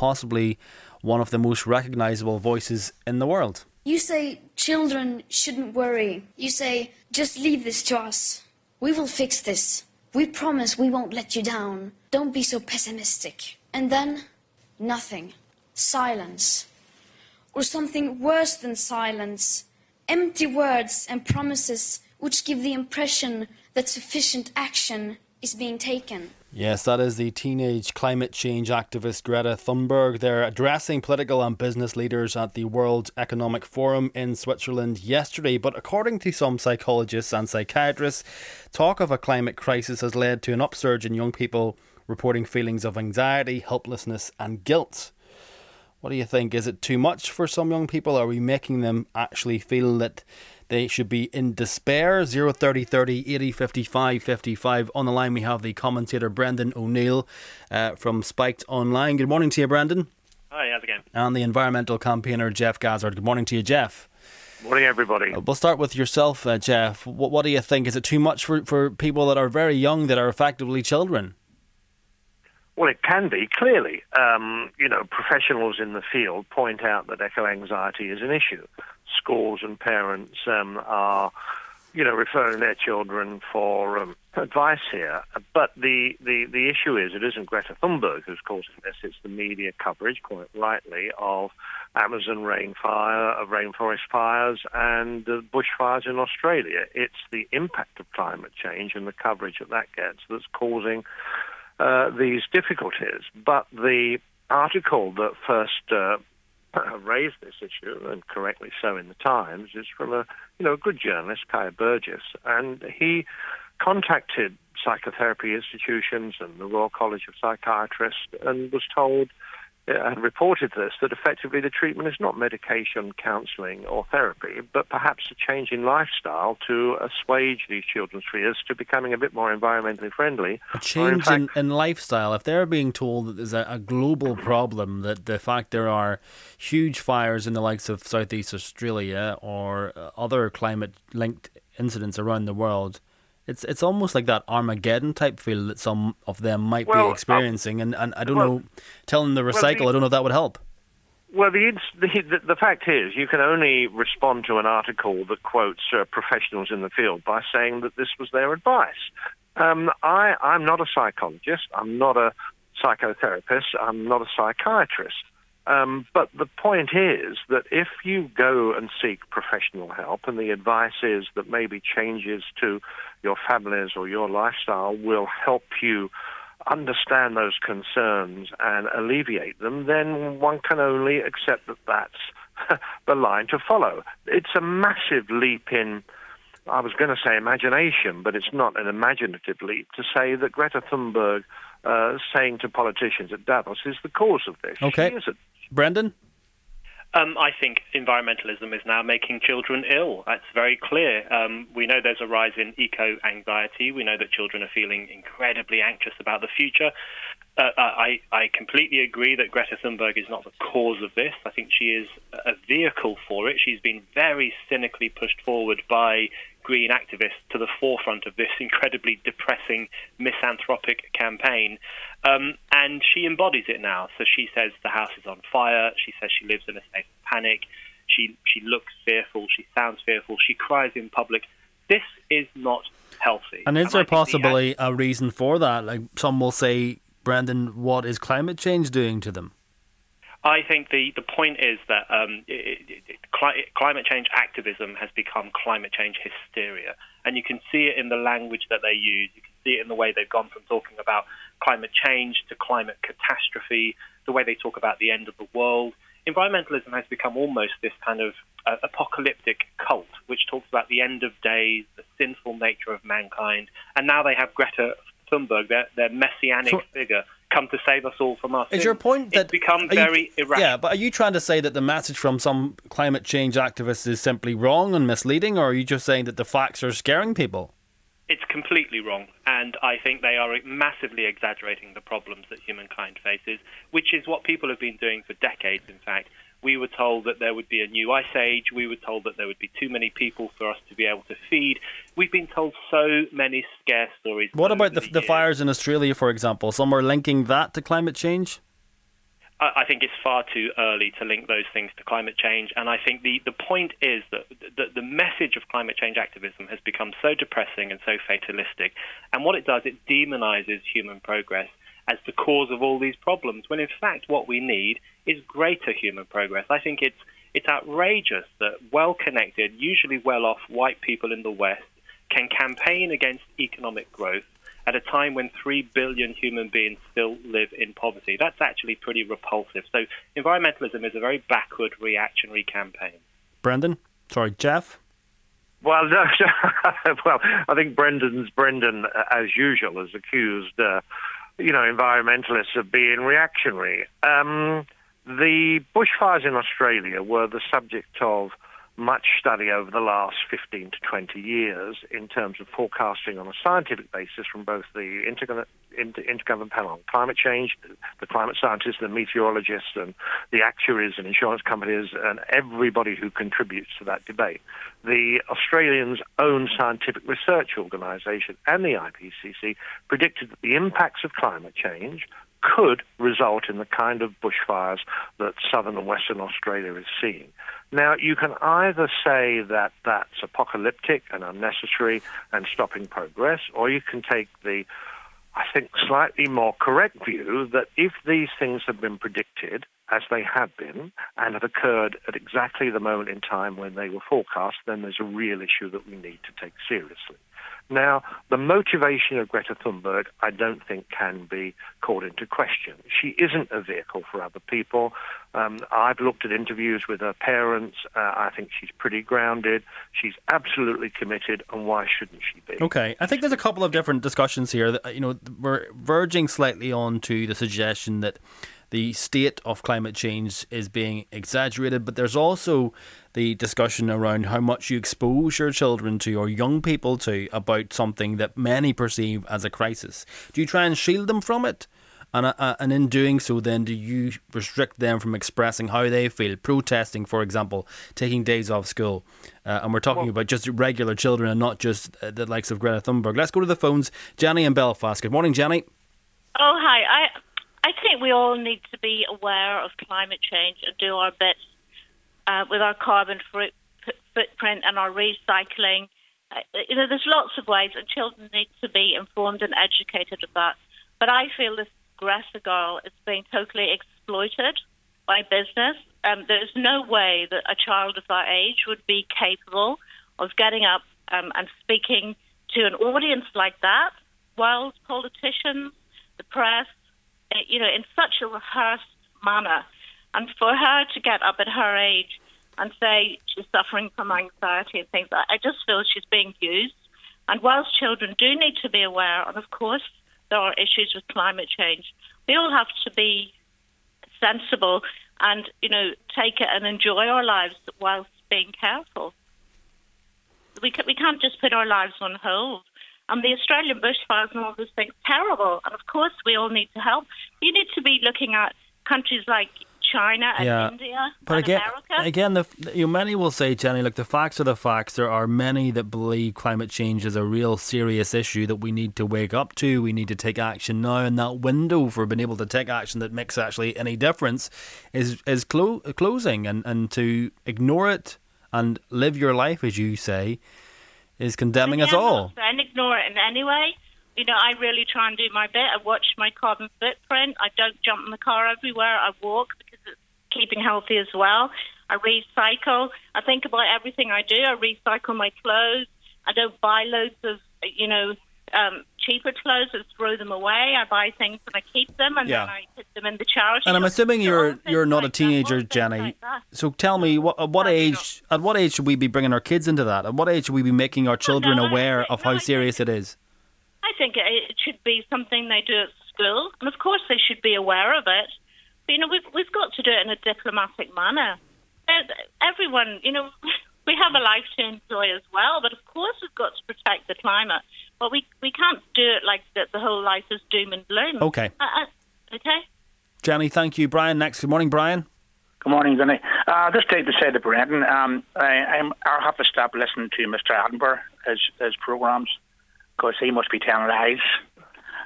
possibly one of the most recognisable voices in the world. You say children shouldn't worry. You say, just leave this to us. We will fix this. We promise we won't let you down. Don't be so pessimistic. And then, nothing. Silence. Or something worse than silence. Empty words and promises which give the impression that sufficient action is being taken. Yes, that is the teenage climate change activist Greta Thunberg. They're addressing political and business leaders at the World Economic Forum in Switzerland yesterday. But according to some psychologists and psychiatrists, talk of a climate crisis has led to an upsurge in young people reporting feelings of anxiety, helplessness and guilt. What do you think? Is it too much for some young people? Are we making them actually feel that they should be in despair? 030 30 80 55 55. On the line we have the commentator Brendan O'Neill from Spiked Online. Good morning to you, Brendan. Hi, how's it going? And the environmental campaigner Jeff Gazzard. Good morning to you, Jeff. Morning, everybody. We'll start with yourself, Jeff. What do you think? Is it too much for people that are very young, that are effectively children? Well, it can be, clearly. Professionals in the field point out that eco-anxiety is an issue. Schools and parents are, referring their children for advice here. But the issue is, it isn't Greta Thunberg who's causing this. It's the media coverage, quite rightly, of Amazon rainforest fires and bushfires in Australia. It's the impact of climate change and the coverage that gets that's causing these difficulties. But the article that first raised this issue, and correctly so in the Times, is from a good journalist, Kaya Burgess, and he contacted psychotherapy institutions and the Royal College of Psychiatrists and was told, and reported this, that effectively the treatment is not medication, counselling or therapy, but perhaps a change in lifestyle to assuage these children's fears to becoming a bit more environmentally friendly. A change in lifestyle. If they're being told that there's a global problem, that the fact there are huge fires in the likes of Southeast Australia or other climate-linked incidents around the world, It's almost like that Armageddon type feel that some of them might be experiencing, and I don't know, telling them to recycle, I don't know if that would help. Well, the fact is, you can only respond to an article that quotes professionals in the field by saying that this was their advice. I'm not a psychologist, I'm not a psychotherapist, I'm not a psychiatrist. But the point is that if you go and seek professional help and the advice is that maybe changes to your families or your lifestyle will help you understand those concerns and alleviate them, then one can only accept that that's the line to follow. It's a massive leap in, I was going to say imagination, but it's not an imaginative leap to say that Greta Thunberg saying to politicians at Davos is the cause of this. Okay. She isn't. Brendan? I think environmentalism is now making children ill. That's very clear. We know there's a rise in eco-anxiety. We know that children are feeling incredibly anxious about the future. I completely agree that Greta Thunberg is not the cause of this. I think she is a vehicle for it. She's been very cynically pushed forward by green activists to the forefront of this incredibly depressing, misanthropic campaign. And she embodies it now. So she says the house is on fire. She says she lives in a state of panic. She looks fearful. She sounds fearful. She cries in public. This is not healthy. And is there possibly a reason for that? Like some will say, Brendan, what is climate change doing to them? I think the point is that climate change activism has become climate change hysteria. And you can see it in the language that they use. You can see it in the way they've gone from talking about climate change to climate catastrophe, the way they talk about the end of the world. Environmentalism has become almost this kind of apocalyptic cult, which talks about the end of days, the sinful nature of mankind. And now they have Greta Thunberg, their messianic figure, come to save us all from us. Is your point that it's become very irrational? Yeah, but are you trying to say that the message from some climate change activists is simply wrong and misleading, or are you just saying that the facts are scaring people? It's completely wrong, and I think they are massively exaggerating the problems that humankind faces, which is what people have been doing for decades, in fact. We were told that there would be a new ice age. We were told that there would be too many people for us to be able to feed. We've been told so many scare stories. What about the fires in Australia, for example? Some are linking that to climate change? I think it's far too early to link those things to climate change. And I think the point is that the message of climate change activism has become so depressing and so fatalistic. And what it does, it demonizes human progress as the cause of all these problems, when in fact what we need is greater human progress. I think it's outrageous that well-connected, usually well-off white people in the West can campaign against economic growth at a time when 3 billion human beings still live in poverty. That's actually pretty repulsive. So environmentalism is a very backward, reactionary campaign. Jeff? Well, no, well, I think Brendan, as usual, has accused, environmentalists of being reactionary. The bushfires in Australia were the subject of much study over the last 15 to 20 years in terms of forecasting on a scientific basis from both the Intergovernmental Panel on Climate Change, the climate scientists, the meteorologists, and the actuaries and insurance companies, and everybody who contributes to that debate. The Australians' own scientific research organisation and the IPCC predicted that the impacts of climate change could result in the kind of bushfires that southern and western Australia is seeing. Now, you can either say that that's apocalyptic and unnecessary and stopping progress, or you can take the, I think, slightly more correct view that if these things have been predicted, as they have been, and have occurred at exactly the moment in time when they were forecast, then there's a real issue that we need to take seriously. Now, the motivation of Greta Thunberg, I don't think, can be called into question. She isn't a vehicle for other people. I've looked at interviews with her parents. I think she's pretty grounded. She's absolutely committed, and why shouldn't she be? Okay, I think there's a couple of different discussions here. That, we're verging slightly on to the suggestion that the state of climate change is being exaggerated, but there's also the discussion around how much you expose your children to or young people to about something that many perceive as a crisis. Do you try and shield them from it? And in doing so, then, do you restrict them from expressing how they feel, protesting, for example, taking days off school? And we're talking about just regular children and not just the likes of Greta Thunberg. Let's go to the phones. Jenny in Belfast. Good morning, Jenny. Oh, hi. I think we all need to be aware of climate change and do our bit with our carbon footprint and our recycling. There's lots of ways, and children need to be informed and educated of that. But I feel this Greta girl is being totally exploited by business. There's no way that a child of that age would be capable of getting up and speaking to an audience like that, while politicians, the press, in such a rehearsed manner. And for her to get up at her age and say she's suffering from anxiety and things, I just feel she's being used. And whilst children do need to be aware, and of course there are issues with climate change, we all have to be sensible and, take it and enjoy our lives whilst being careful. We can't just put our lives on hold. And the Australian bushfires and all those things, terrible. And of course, we all need to help. You need to be looking at countries like China and India and America. Many will say, Jenny, look, the facts are the facts. There are many that believe climate change is a real serious issue that we need to wake up to. We need to take action now. And that window for being able to take action that makes actually any difference is closing. And to ignore it and live your life, as you say, is condemning us all. And ignore it in any way. I really try and do my bit. I watch my carbon footprint. I don't jump in the car everywhere. I walk because it's keeping healthy as well. I recycle. I think about everything I do. I recycle my clothes. I don't buy loads of, cheaper clothes and throw them away. I buy things and I keep them and then I put them in the charity. And I'm assuming you're not a teenager, Jenny. So tell me, at what age should we be bringing our kids into that? At what age should we be making our children aware of how serious it is? I think it should be something they do at school, and of course they should be aware of it. But, we've got to do it in a diplomatic manner. Everyone, we have a life to enjoy as well, but of course we've got to protect the climate. But we can't do it like that. The whole life is doom and gloom. Okay. Okay. Jenny, thank you. Brian next. Good morning, Brian. Good morning, Vinny. Just take to say to Brendan, I'll have to stop listening to Mr. Attenborough, his programmes, because he must be telling lies.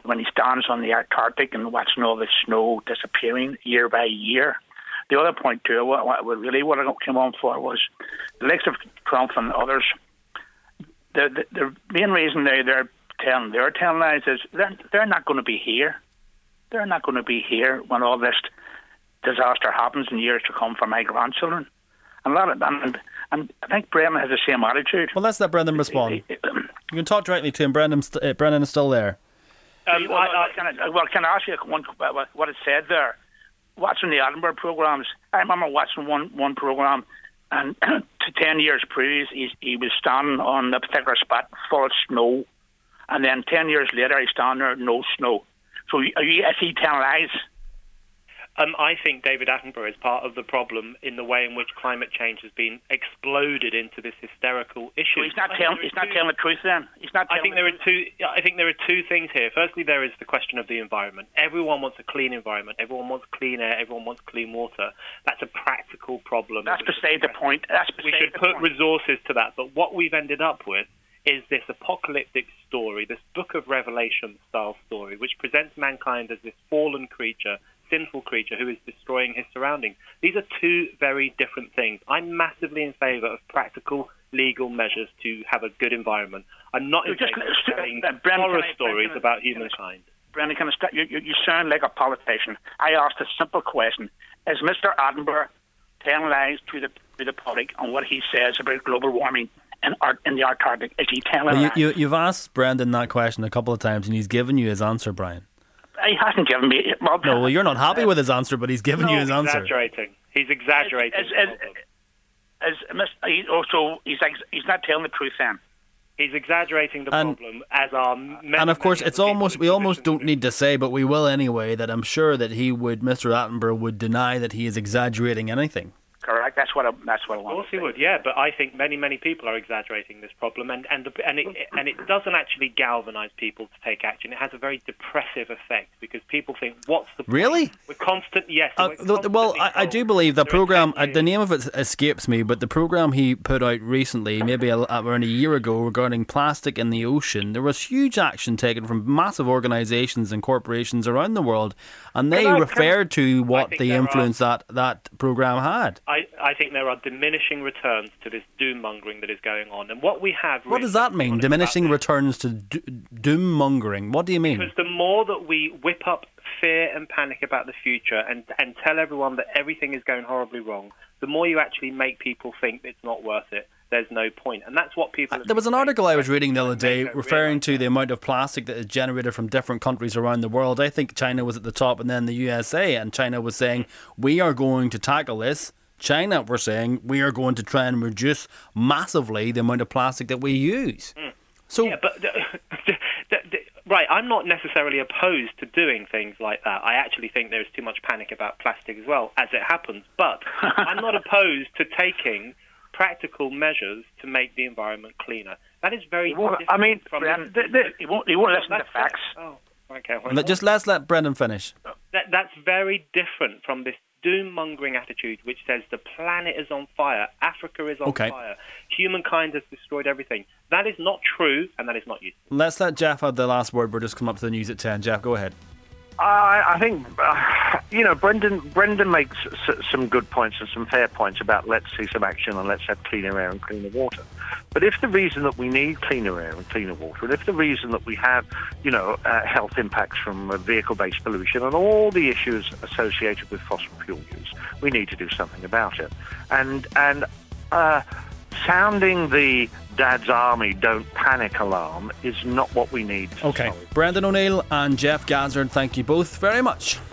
when he stands on the Antarctic and watching all the snow disappearing year by year. The other point too, what I came on for was the likes of Trump and others. The main reason they're telling lies is they're not going to be here. They're not going to be here when all this disaster happens in years to come for my grandchildren. And I think Brendan has the same attitude. Well, let's let Brendan respond. You can talk directly to him. Brendan is still there. Can I ask you what it said there? Watching the Edinburgh programmes, I remember watching one programme, and to 10 years previous, he was standing on a particular spot full of snow, and then 10 years later, he's standing there, no snow. So is he telling lies? I think David Attenborough is part of the problem in the way in which climate change has been exploded into this hysterical issue. So he's not telling the truth then. I think there are two things here. Firstly, there is the question of the environment. Everyone wants a clean environment. Everyone wants clean air. Everyone wants clean water. That's a practical problem. That's beside the point. We should put resources to that. But what we've ended up with is this apocalyptic story, this Book of Revelation style story, which presents mankind as this fallen creature, sinful creature who is destroying his surroundings. These are two very different things. I'm massively in favour of practical legal measures to have a good environment. I'm not in favour of telling horror stories about humankind. Brendan, you sound like a politician. I asked a simple question. Is Mr. Attenborough telling lies to the public on what he says about global warming in the Antarctic? Is he telling lies? You've asked Brendan that question a couple of times and he's given you his answer, Brian. He hasn't given me... Well, you're not happy with his answer, but he's given you his answer. He's exaggerating. He's not telling the truth then. He's exaggerating the problem, as are many, and of course, we almost don't need to say, but we will anyway, that I'm sure that Mr. Attenborough would deny that he is exaggerating anything. Correct. That's what I want. Of course he would, yeah. But I think many people are exaggerating this problem, and it doesn't actually galvanise people to take action. It has a very depressive effect because people think, "What's the point?" Really? We're constant. Yes. I do believe the program. The name of it escapes me, but the program he put out recently, maybe around a year ago, regarding plastic in the ocean, there was huge action taken from massive organisations and corporations around the world, and they referred to what the influence that program had. I think there are diminishing returns to this doom-mongering that is going on. And what we have... What does that mean, diminishing returns to doom-mongering? What do you mean? Because the more that we whip up fear and panic about the future and tell everyone that everything is going horribly wrong, the more you actually make people think it's not worth it. There's no point. And that's what people... There was an article I was reading the other day referring to the amount of plastic that is generated from different countries around the world. I think China was at the top and then the USA, and China was saying, we are going to tackle this. China were saying, we are going to try and reduce massively the amount of plastic that we use. So, yeah, but... Right, I'm not necessarily opposed to doing things like that. I actually think there's too much panic about plastic as well, as it happens. But I'm not opposed to taking practical measures to make the environment cleaner. That is very different. I mean, he won't listen to facts. Okay. Just let's let Brendan finish. That's very different from this doom-mongering attitude which says the planet is on fire, Africa is on fire, humankind has destroyed everything. That is not true, and that is not useful. Let's let Jeff have the last word. We're just coming up to the news at 10. Jeff, go ahead. I think, Brendan makes some good points and some fair points about let's see some action and let's have cleaner air and cleaner water. But if the reason that we need cleaner air and cleaner water, and if the reason that we have, health impacts from vehicle-based pollution and all the issues associated with fossil fuel use, we need to do something about it. And sounding the Dad's Army don't panic alarm is not what we need. Okay. Brendan O'Neill and Jeff Gazzard, thank you both very much.